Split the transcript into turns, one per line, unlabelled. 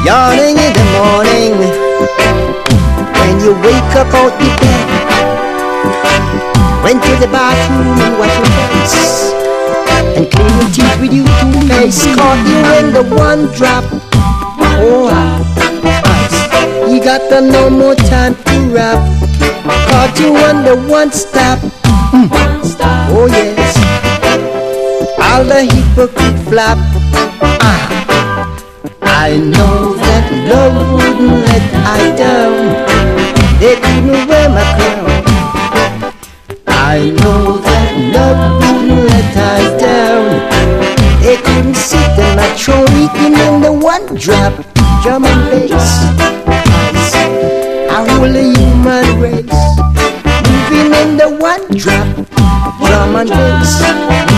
Yawning in the morning when you wake up out the bed. Went to the bathroom and washed your face and clean your teeth with your toothpaste. Caught you in the one drop. Oh, you got the no more time to rap. Caught you on the one stop. Oh yes, all the hypocrite flap. I know that love wouldn't let I down. They couldn't wear my crown. I know that love wouldn't let I down. They couldn't sit in my throne, eating in the one drop. Drum and bass, I rule the human race. Moving in the one drop. Drum and bass.